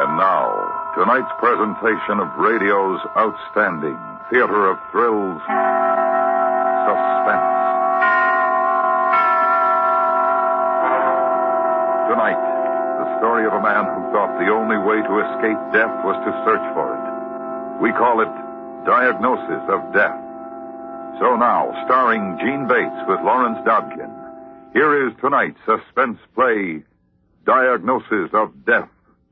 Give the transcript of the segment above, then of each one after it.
And now, tonight's presentation of radio's outstanding theater of thrills, Suspense. Tonight, the story of a man who thought the only way to escape death was to search for it. We call it Diagnosis of Death. So now, starring Gene Bates with Lawrence Dobkin, here is tonight's suspense play, Diagnosis of Death.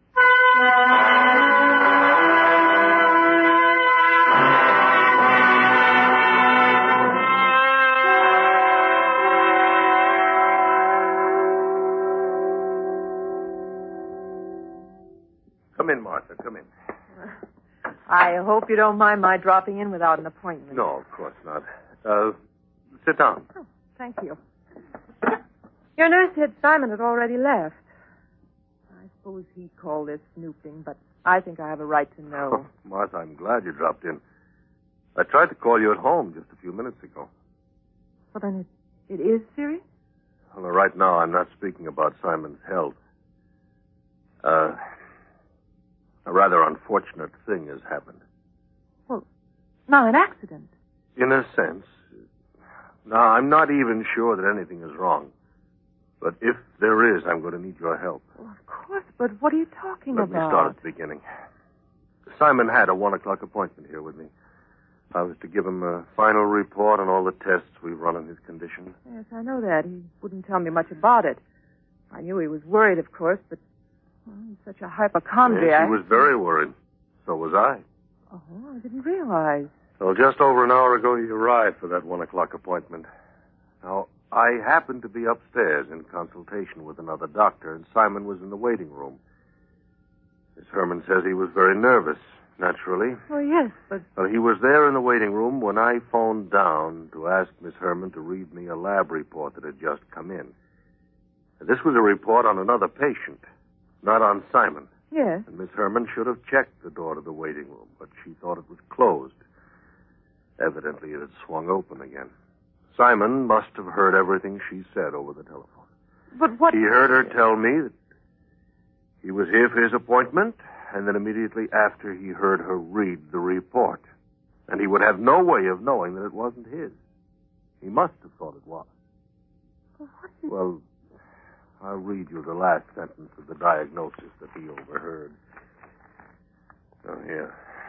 Come in, Martha, come in. I hope you don't mind my dropping in without an appointment. No, of course not. Sit down. Oh, thank you. Your nurse said Simon had already left. I suppose he called this snooping, but I think I have a right to know. Martha, I'm glad you dropped in. I tried to call you at home just a few minutes ago. Well, then it is serious? Well, right now I'm not speaking about Simon's health. A rather unfortunate thing has happened. Well, now an accident. In a sense. Now, I'm not even sure that anything is wrong. But if there is, I'm going to need your help. Well, of course, but what are you talking Let about? me start at the beginning. Simon had a 1 o'clock appointment here with me. I was to give him a final report on all the tests we've run on his condition. Yes, I know that. He wouldn't tell me much about it. I knew he was worried, of course, but he's such a hypochondriac. Yes, he was very worried. So was I. Oh, I didn't realize. Well, just over an hour ago, he arrived for that 1 o'clock appointment. Now, I happened to be upstairs in consultation with another doctor, and Simon was in the waiting room. Miss Herman says he was very nervous, naturally. Oh, yes, but... Well, he was there in the waiting room when I phoned down to ask Miss Herman to read me a lab report that had just come in. This was a report on another patient, not on Simon. Yes. And Miss Herman should have checked the door to the waiting room, but she thought it was closed. Evidently, it had swung open again. Simon must have heard everything she said over the telephone. But what... He heard her tell me that he was here for his appointment, and then immediately after he heard her read the report. And he would have no way of knowing that it wasn't his. He must have thought it was. Well, I'll read you the last sentence of the diagnosis that he overheard. Oh, here.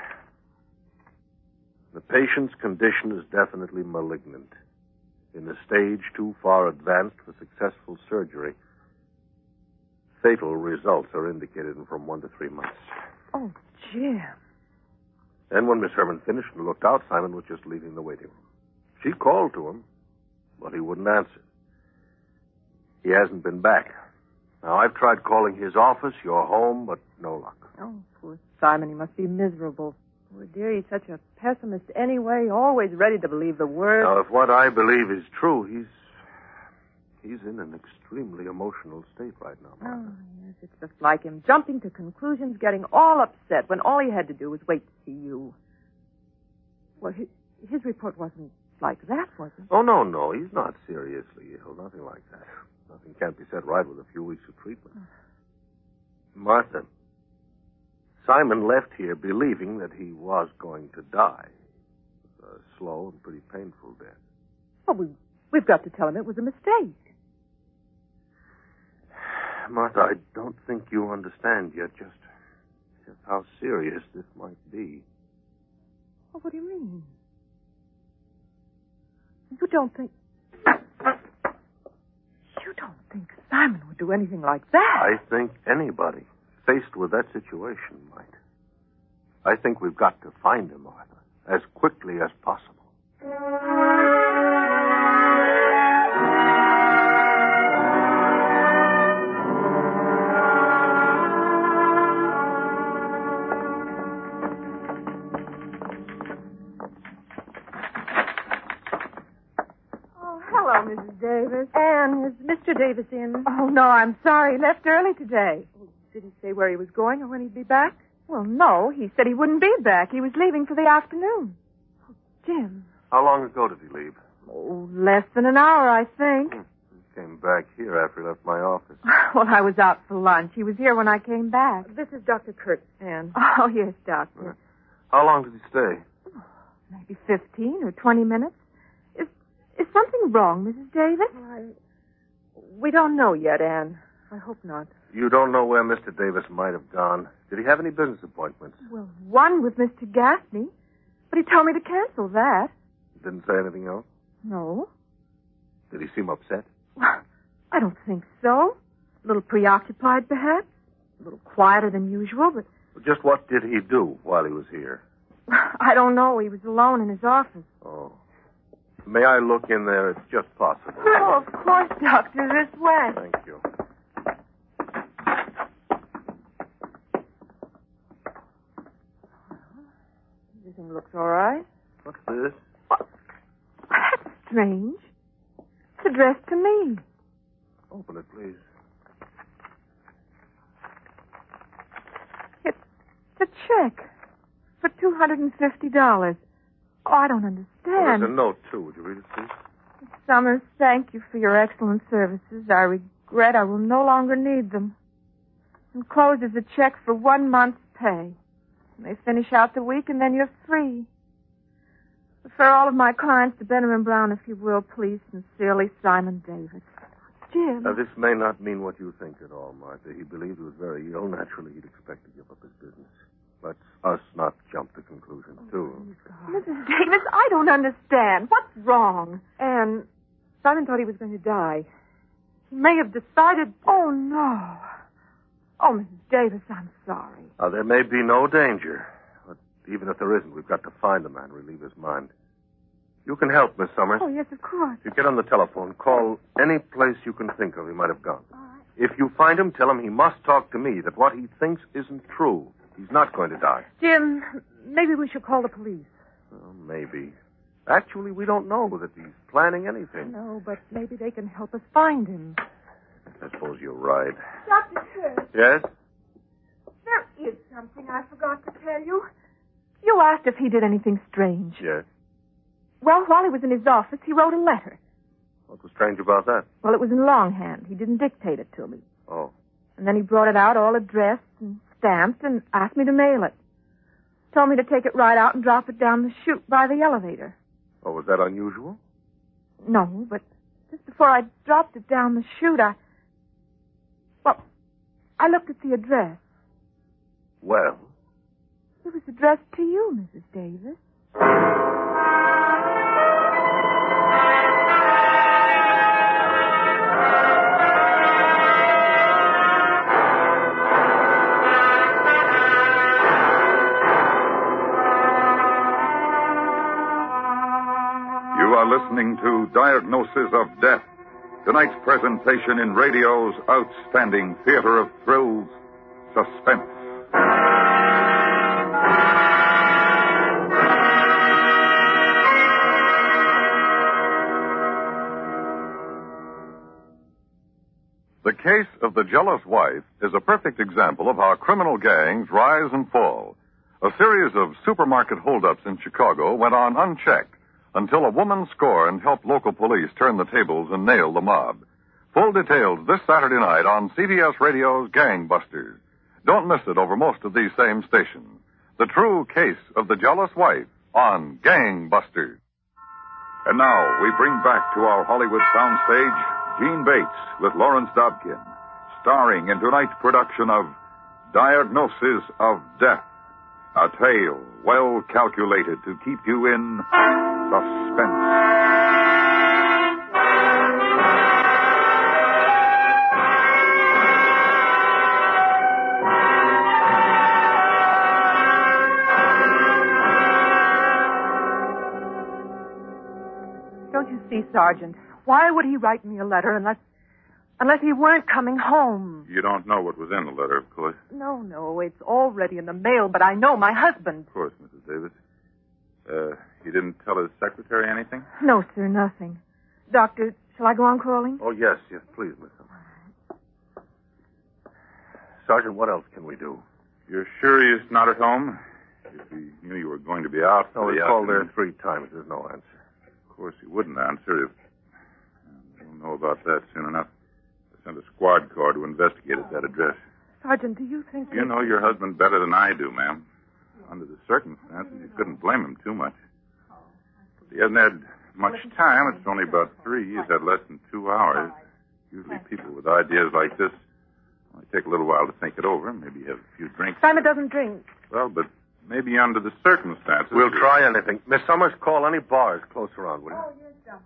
The patient's condition is definitely malignant. In a stage too far advanced for successful surgery. Fatal results are indicated in from 1 to 3 months. Oh, Jim. Then when Miss Herman finished and looked out, Simon was just leaving the waiting room. She called to him, but he wouldn't answer. He hasn't been back. Now, I've tried calling his office, your home, but no luck. Oh, poor Simon. He must be miserable. Poor dear, he's such a pessimist anyway, always ready to believe the worst. Now, if what I believe is true, he's in an extremely emotional state right now, Martha. Oh, yes, it's just like him, jumping to conclusions, getting all upset when all he had to do was wait to see you. Well, his report wasn't like that, was it? Oh, no, he's not seriously ill, nothing like that. Nothing can't be set right with a few weeks of treatment. Martha, Simon left here believing that he was going to die. A slow and pretty painful death. Well, we've got to tell him it was a mistake. Martha, I don't think you understand yet just how serious this might be. Well, what do you mean? You don't think Simon would do anything like that? I think anybody faced with that situation might. I think we've got to find him, Martha, as quickly as possible. Hello, Mrs. Davis. Anne, is Mr. Davis in? Oh, no, I'm sorry. He left early today. Well, did he say where he was going or when he'd be back? Well, no. He said he wouldn't be back. He was leaving for the afternoon. Oh, Jim. How long ago did he leave? Oh, less than an hour, I think. came back here after he left my office. Well, I was out for lunch. He was here when I came back. This is Dr. Kurtz, Anne. Oh, yes, Doctor. How long did he stay? Maybe 15 or 20 minutes. Is something wrong, Mrs. Davis? We don't know yet, Anne. I hope not. You don't know where Mr. Davis might have gone. Did he have any business appointments? Well, one with Mr. Gaffney, but he told me to cancel that. Didn't say anything else? No. Did he seem upset? Well, I don't think so. A little preoccupied, perhaps. A little quieter than usual, but... Just what did he do while he was here? I don't know. He was alone in his office. Oh. May I look in there? It's just possible. Oh, of course, Doctor. This way. Thank you. Everything looks all right. What's this? That's strange. It's addressed to me. Open it, please. It's a check for $250. Oh, I don't understand. Well, there's a note, too. Would you read it, please? Summers, thank you for your excellent services. I regret I will no longer need them. Enclosed is a check for 1 month's pay. You may finish out the week, and then you're free. Refer all of my clients to Benham & Brown, if you will, please. Sincerely, Simon Davis. Jim. Now, this may not mean what you think at all, Martha. He believed he was very ill. Naturally, he'd expect to give up his business. Let's us not jump to conclusions, too. Mrs. Davis, I don't understand. What's wrong? Anne, Simon thought he was going to die. He may have decided... Oh, no. Oh, Mrs. Davis, I'm sorry. Now, there may be no danger. But even if there isn't, we've got to find the man, relieve his mind. You can help, Miss Summers. Oh, yes, of course. If you get on the telephone, call any place you can think of he might have gone. All right. If you find him, tell him he must talk to me, that what he thinks isn't true. He's not going to die. Jim, maybe we should call the police. Well, maybe. Actually, we don't know that he's planning anything. No, but maybe they can help us find him. I suppose you're right. Dr. Kurtz, Yes? there is something I forgot to tell you. You asked if he did anything strange. Yes. Well, while he was in his office, he wrote a letter. What was strange about that? Well, it was in longhand. He didn't dictate it to me. Oh. And then he brought it out all addressed and stamped and asked me to mail it. Told me to take it right out and drop it down the chute by the elevator. Oh, was that unusual? No, but just before I dropped it down the chute, I looked at the address. Well? It was addressed to you, Mrs. Davis. You are listening to Diagnosis of Death, tonight's presentation in radio's outstanding theater of thrills, Suspense. The case of the jealous wife is a perfect example of how criminal gangs rise and fall. A series of supermarket holdups in Chicago went on unchecked until a woman scorned helped local police turn the tables and nail the mob. Full details this Saturday night on CBS Radio's Gangbusters. Don't miss it over most of these same stations. The true case of the jealous wife on Gangbusters. And now we bring back to our Hollywood soundstage Gene Bates with Lawrence Dobkin, starring in tonight's production of Diagnosis of Death, a tale well calculated to keep you in suspense. Don't you see, Sergeant? Why would he write me a letter unless he weren't coming home? You don't know what was in the letter, of course. No, it's already in the mail, but I know my husband. Of course, Mrs. Davis. He didn't tell his secretary anything? No, sir, nothing. Doctor, shall I go on calling? Oh, yes, please, Miss Summers. Sergeant, what else can we do? You're sure he's not at home? If he knew you were going to be out We called there 3 times. There's no answer. Of course, he wouldn't answer if... know about that soon enough. I sent a squad car to investigate at that address. Sergeant, do you think... You know your husband better than I do, ma'am. Under the circumstances, you couldn't blame him too much. He hasn't had much time. It's only about 3. He's had less than 2 hours. Usually people with ideas like this only take a little while to think it over, maybe have a few drinks. Simon doesn't drink. Well, but maybe under the circumstances... We'll try anything. Miss Summers, call any bars close around, will you? Oh, yes, Doctor,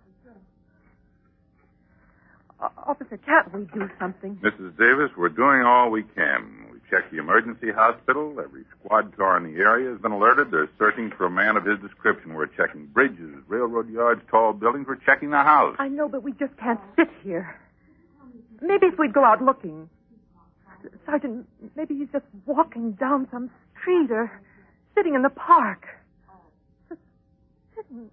sure. Officer, can't we do something? Mrs. Davis, we're doing all we can. We checked the emergency hospital. Every squad car in the area has been alerted. They're searching for a man of his description. We're checking bridges, railroad yards, tall buildings. We're checking the house. I know, but we just can't sit here. Maybe if we'd go out looking. Sergeant, maybe he's just walking down some street or sitting in the park. Just sitting.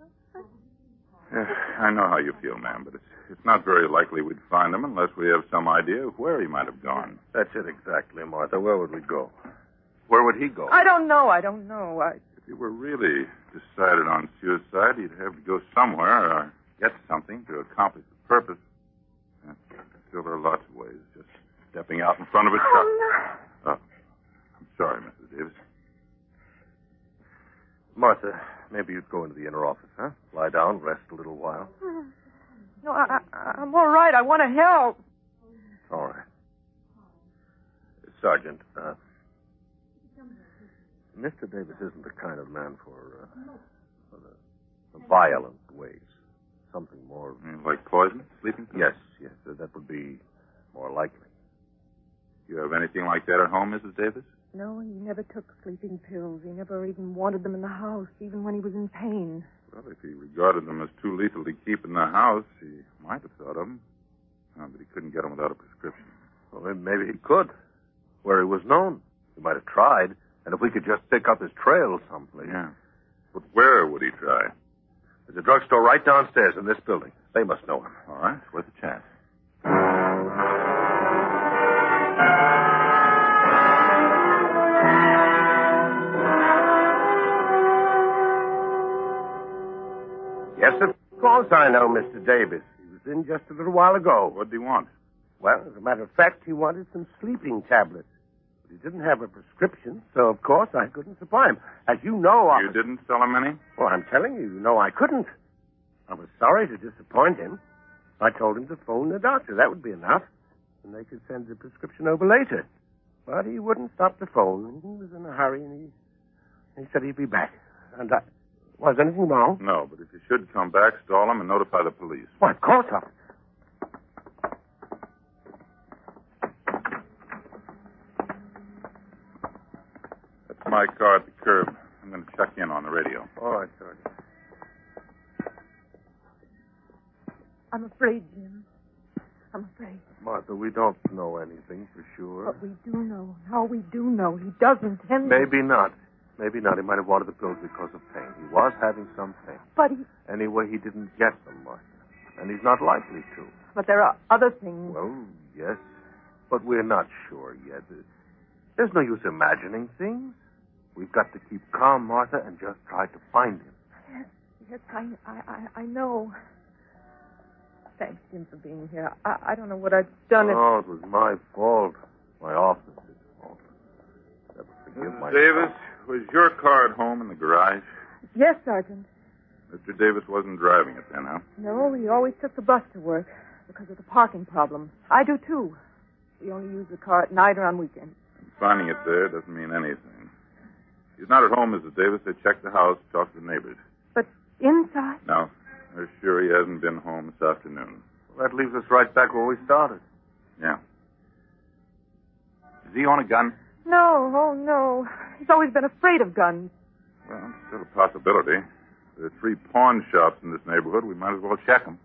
I know how you feel, ma'am, but it's not very likely we'd find him unless we have some idea of where he might have gone. That's it exactly, Martha. Where would we go? Where would he go? I don't know. If he were really decided on suicide, he'd have to go somewhere or get something to accomplish the purpose. Still, there are lots of ways. Just stepping out in front of a truck. No. I'm sorry, Mrs. Davis. Martha, maybe you'd go into the inner office, huh? Lie down, rest a little while. No, I'm all right. I want to help. All right. Sergeant, Mr. Davis isn't the kind of man for the violent ways. Something more... Like poison? Sleeping pills? Yes, that would be more likely. You have anything like that at home, Mrs. Davis? No, he never took sleeping pills. He never even wanted them in the house, even when he was in pain. Well, if he regarded them as too lethal to keep in the house, he might have thought of them. But he couldn't get them without a prescription. Well, maybe he could. Where he was known. He might have tried. And if we could just pick up his trail someplace. Yeah. But where would he try? There's a drugstore right downstairs in this building. They must know him. All right, it's worth a chance. Yes, of course I know Mr. Davis. He was in just a little while ago. What did he want? Well, as a matter of fact, he wanted some sleeping tablets. But he didn't have a prescription, so of course I couldn't supply him. As you know, You didn't sell him any? Well, I'm telling you, I couldn't. I was sorry to disappoint him. I told him to phone the doctor. That would be enough. And they could send the prescription over later. But he wouldn't stop the phone. He was in a hurry, and he said he'd be back. And was anything wrong? No, but if you should come back, stall him and notify the police. Why, of course I'll... That's my car at the curb. I'm going to check in on the radio. All right, Sergeant. I'm afraid, Jim. I'm afraid. Martha, we don't know anything for sure. But we do know. Now we do know. He does intend... Maybe not. Maybe not. He might have wanted the pills because of pain. He was having some pain. But he... Anyway, he didn't get them, Martha. And he's not likely to. But there are other things. Well, yes. But we're not sure yet. There's no use imagining things. We've got to keep calm, Martha, and just try to find him. Yes, I know. Thanks, Jim, for being here. I don't know what I've done. Oh, it was my fault. My office's fault. Never forgive myself. Davis, was your car at home in the garage? Yes, Sergeant. Mr. Davis wasn't driving it then, huh? No, he always took the bus to work because of the parking problem. I do, too. We only use the car at night or on weekends. Finding it there doesn't mean anything. He's not at home, Mrs. Davis. They checked the house, talked to the neighbors. But inside? No. They're sure he hasn't been home this afternoon. Well, that leaves us right back where we started. Yeah. Does he own a gun? No, oh, no. He's always been afraid of guns. Well, it's still a possibility. There are 3 pawn shops in this neighborhood. We might as well check them.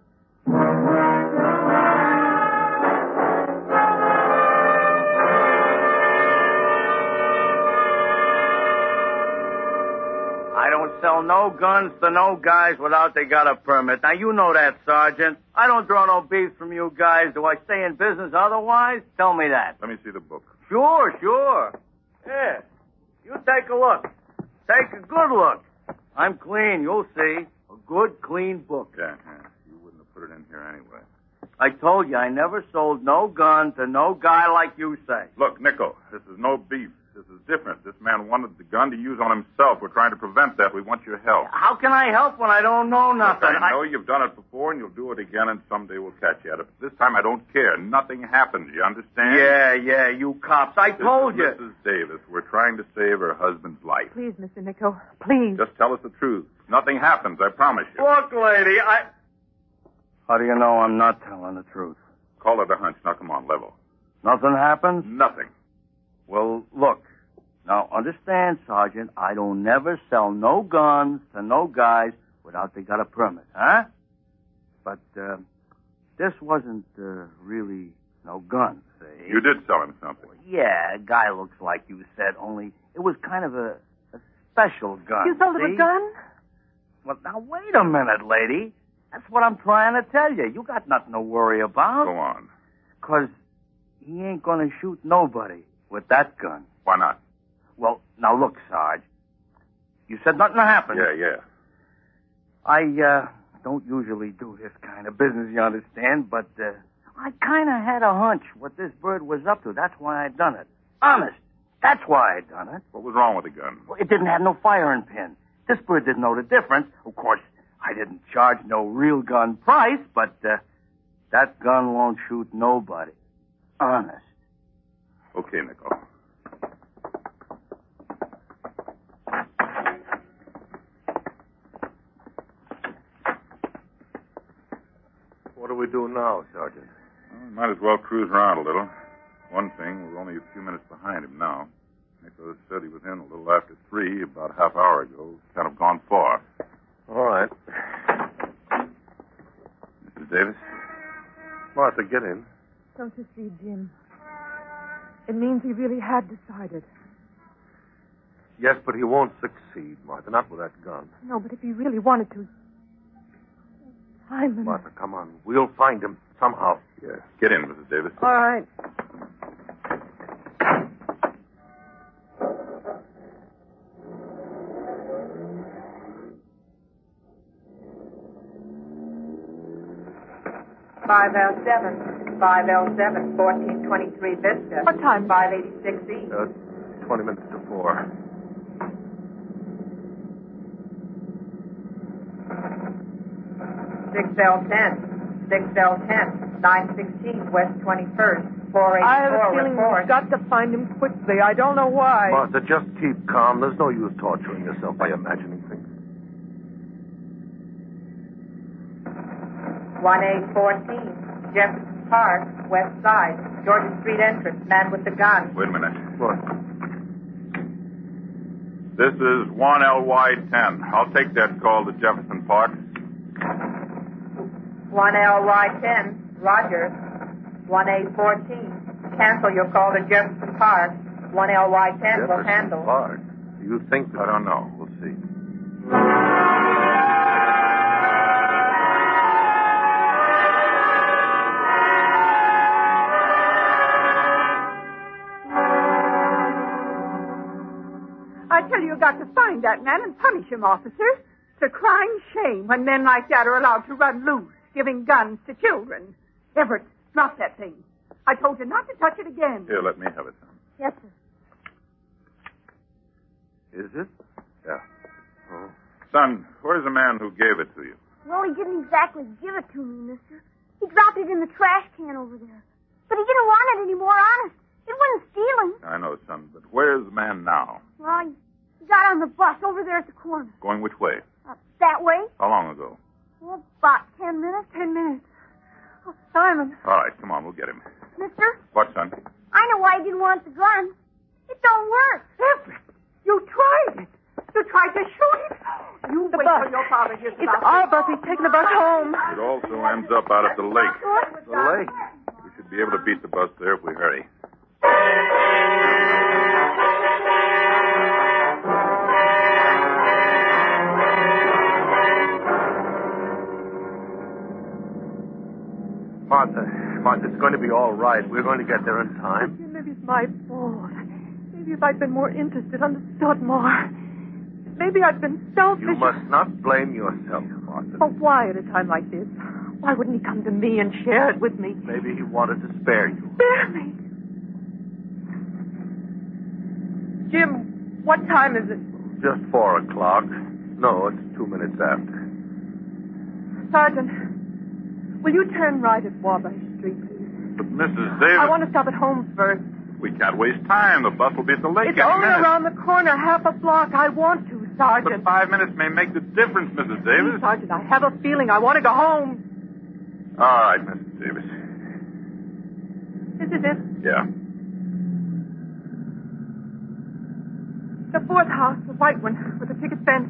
I don't sell no guns to no guys without they got a permit. Now, you know that, Sergeant. I don't draw no beef from you guys. Do I stay in business otherwise? Tell me that. Let me see the book. Sure. Yeah. You take a look. Take a good look. I'm clean, you'll see. A good, clean book. Yeah. You wouldn't have put it in here anyway. I told you I never sold no gun to no guy like you say. Look, Nico, this is no beef. This is different. This man wanted the gun to use on himself. We're trying to prevent that. We want your help. How can I help when I don't know nothing? Look, I know you've done it before, and you'll do it again, and someday we'll catch you at it. But this time I don't care. Nothing happens. You understand? Yeah, you cops. I told you. Mrs. Davis, we're trying to save her husband's life. Please, Mr. Nico, please. Just tell us the truth. Nothing happens, I promise you. Look, lady, How do you know I'm not telling the truth? Call it a hunch. Now, come on, level. Nothing happens? Nothing. Well, look. Now, understand, Sergeant, I don't never sell no guns to no guys without they got a permit, huh? But, this wasn't, really no gun, see? You did sell him something. Yeah, a guy looks like you said, only it was kind of a special gun. You sold him see? a gun? Well, now, wait a minute, lady. That's what I'm trying to tell you. You got nothing to worry about. Go on. 'Cause he ain't gonna shoot nobody with that gun. Why not? Well, now look, Sarge. You said nothing happened. Yeah. I, don't usually do this kind of business, you understand, but, I kind of had a hunch what this bird was up to. That's why I done it. Honest. That's why I done it. What was wrong with the gun? Well, it didn't have no firing pin. This bird didn't know the difference. Of course, I didn't charge no real gun price, but, that gun won't shoot nobody. Honest. Okay, Nico. What do we do now, Sergeant? Well, we might as well cruise around a little. One thing, we're only a few minutes behind him now. Nico said he was in a little after 3, about a half hour ago. Kind of gone far. All right. Mrs. Davis? Martha, get in. Don't you see, Jim? It means he really had decided. Yes, but he won't succeed, Martha, not with that gun. No, but if he really wanted to... Simon. Martha, come on. We'll find him somehow. Yes. Get in, Mrs. Davis. All right. $5L7, 1423 Vista. What time? 586 East. 20 minutes to 4. $6L10, 916 West 21st, 484 I have a feeling report. we've got to find him quickly. I don't know why. Martha, just keep calm. There's no use torturing yourself by imagining things. 1814, Jefferson Park, West Side, Georgia Street entrance, man with the gun. Wait a minute. What? This is 1LY10. I'll take that call to Jefferson Park. 1LY10, Roger. 1814, cancel your call to Jefferson Park. 1LY10 will handle. Park. Do you think that... I don't know. We'll see. I tell you, you've got to find that man and punish him, officer. It's a crying shame when men like that are allowed to run loose, giving guns to children. Everett, drop that thing. I told you not to touch it again. Here, let me have it, son. Yes, sir. Is it? Yeah. Oh. Son, where's the man who gave it to you? Well, he didn't exactly give it to me, mister. He dropped it in the trash can over there. But he didn't want it anymore, honest. It wasn't stealing. I know, son, but where's the man now? Well, he got on the bus over there at the corner. Going which way? That way? How long ago? Well, about 10 minutes. 10 minutes. Oh, Simon. All right, come on, we'll get him. Mister, What, son? I know why he didn't want the gun. It don't work. Everett, you tried it. You tried to shoot him. You wait till your father hears about it. It's our bus. He's taking the bus home. It also ends up out at the lake. The lake? We should be able to beat the bus there if we hurry. Martha, it's going to be all right. We're going to get there in time. Maybe it's my fault. Maybe if I'd been more interested, understood more. Maybe I've been selfish. You must not blame yourself, Martha. Oh, why at a time like this? Why wouldn't he come to me and share it with me? Maybe he wanted to spare you. Spare me? Jim, what time is it? Just 4 o'clock. No, it's 2 minutes after. Sergeant, will you turn right at Wabash Street, please? But Mrs. Davis... I want to stop at home first. We can't waste time. The bus will be at the lake It's any only minute. around the corner, half a block. I want to, Sergeant. But 5 minutes may make the difference, Mrs. Davis. Sergeant, I have a feeling I want to go home. All right, Mrs. Davis. This is it. Yeah. The 4th house, the white one, with the picket fence.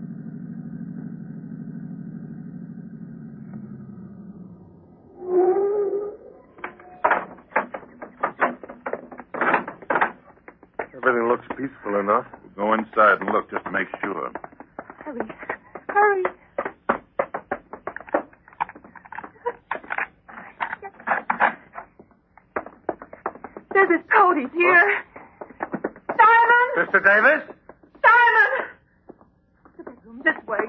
Everything looks peaceful enough. We'll go inside and look just to make sure. Hurry. Hurry. There's his coat. He's here. Simon! Mr. Davis? Simon! The bedroom, this way.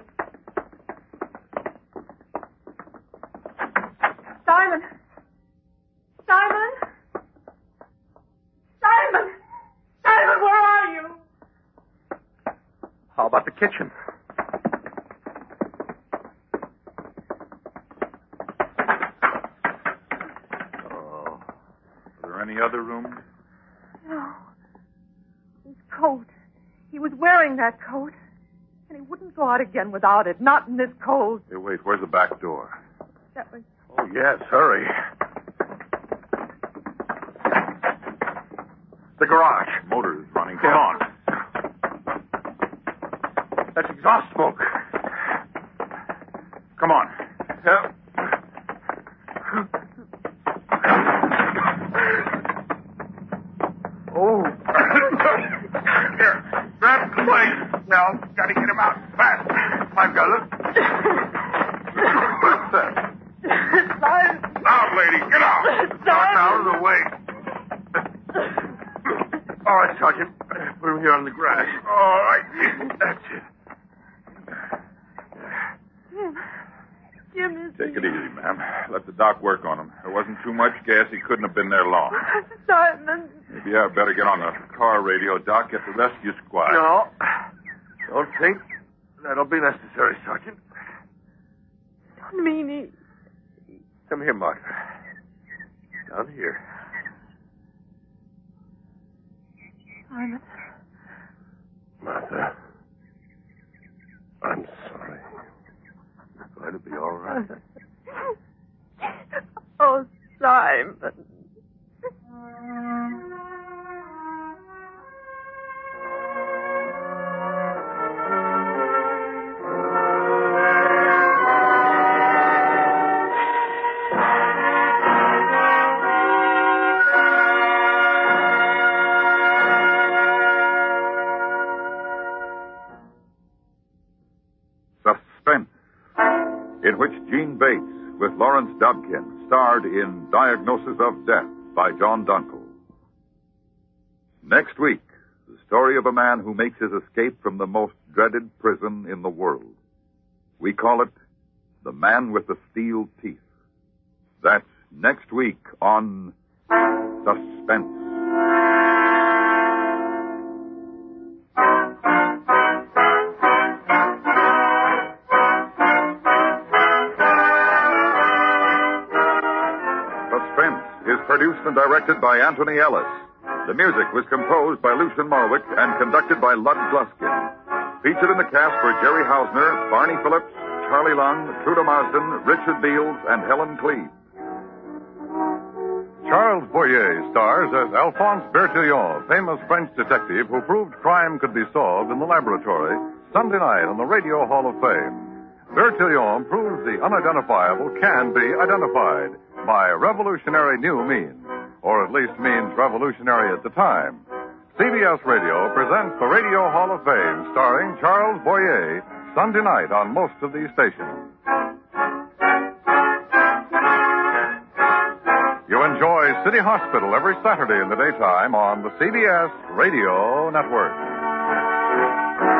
Simon! Simon! Simon! Simon, where are you? How about the kitchen? Oh. Are there any other rooms? No. His coat. He was wearing that coat. And he wouldn't go out again without it. Not in this cold. Hey, wait. Where's the back door? That was... Oh, yes, hurry. The garage. Motor is running. Come on. That's exhaust smoke. Come on. Yeah. Oh. Here. Grab the plate. Now, gotta get him out fast. I've got it. What's that? Simon! Out, lady. Get out. Simon! Out of the way. All right, Sergeant. Put him here on the grass. All right. That's it. Jim is... Take it easy, ma'am. Let the doc work on him. There wasn't too much gas. He couldn't have been there long. Simon! Maybe I better get on the car radio, Doc. Get the rescue squad. No. Don't think that'll be necessary, Sergeant. Don't mean he... Come here, Martha. Down here. Simon. Martha. I'm sorry. It's going to be all right. Oh, Simon. Suspense, in which Gene Bates with Lawrence Dobkin starred in Diagnosis of Death by John Dunkel. Next week, the story of a man who makes his escape from the most dreaded prison in the world. We call it The Man with the Steel Teeth. That's next week on Suspense. Suspense is produced and directed by Anthony Ellis. The music was composed by Lucien Morawick and conducted by Lud Gluskin. Featured in the cast were Jerry Hausner, Barney Phillips, Charlie Lung, Truda Marsden, Richard Beals, and Helen Cleve. Charles Boyer stars as Alphonse Bertillon, famous French detective who proved crime could be solved in the laboratory Sunday night on the Radio Hall of Fame. Bertillon proves the unidentifiable can be identified by revolutionary new means, or at least means revolutionary at the time. CBS Radio presents the Radio Hall of Fame starring Charles Boyer Sunday night on most of these stations. You enjoy City Hospital every Saturday in the daytime on the CBS Radio Network.